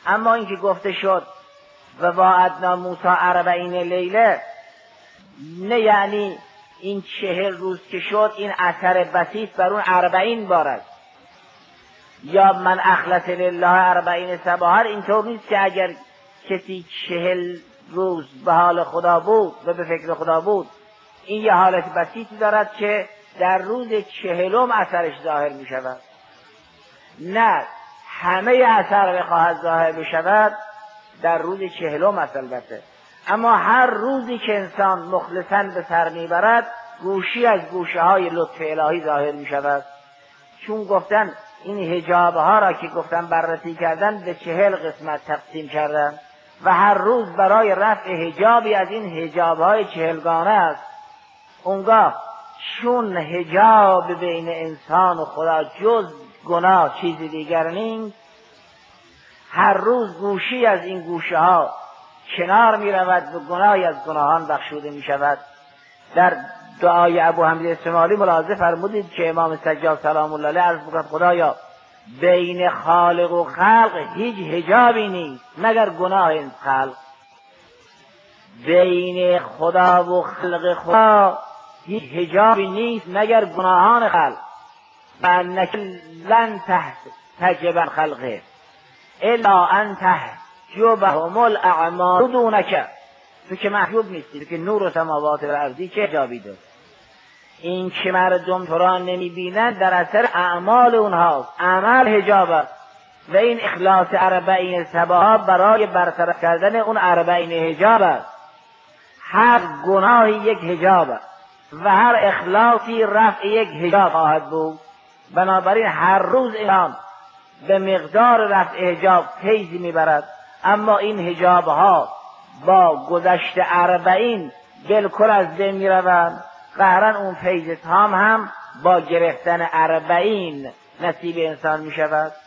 اما اینکه گفته شد و وعدنا موسی 40 لیله، نه یعنی این 40 روز که شد این اثر بسیط بر اون 40 بار است، یا من اخلص لله 40 صباحا. اینطور نیست که اگر کسی 40 روز به حال خدا بود و به فکر خدا بود، این یه حالت بسیطی دارد که در روز 40 اثرش ظاهر می شود. نه، همه اثر بخواهد ظاهر بشود در روز 40 است البته. اما هر روزی که انسان مخلصاً به سر میبرد، گوشی از گوشه های لطف الهی ظاهر می شود. چون گفتن این حجاب ها را که گفتن بررسی کردن به 40 قسمت تقسیم کردن و هر روز برای رفع حجابی از این حجاب های 40 گانه است. اونگاه چون حجاب بین انسان و خدا جز گناه چیز دیگر نیست، هر روز گوشی از این گوشه ها کنار می رود و گناهی از گناهان بخشوده می شود. در دعای ابو حمید اسماعیلی ملاحظه فرمودید که امام سجاد سلام الله علیه عرض می‌کرد خدایا بین خالق و خلق هیچ حجابی نیست مگر گناه این خلق. بین خدا و خلق خدا هیچ حجابی نیست مگر گناهان خلق. و انک لن تحجب خلقه الا ان تحجبهم الاعمال دونک. تو که محجوب نیستی، تو که نور و سماوات و ارضی، چه حجابی داری؟ این که مردم تو را نمیبینند در اثر اعمال اونهاست. عمل حجاب است و این اخلاص 40 صباحا برای برطرف کردن اون 40 حجاب است. هر گناهی یک حجاب است و هر اخلاصی رفع یک حجاب خواهد بود. بنابراین هر روز انسان به مقدار رفع حجاب فیضی میبرد، اما این حجاب ها با گذشت 40 بالکل از بین میروند. قهرا اون فیض تام هم با گرفتن 40 نصیب انسان میشود.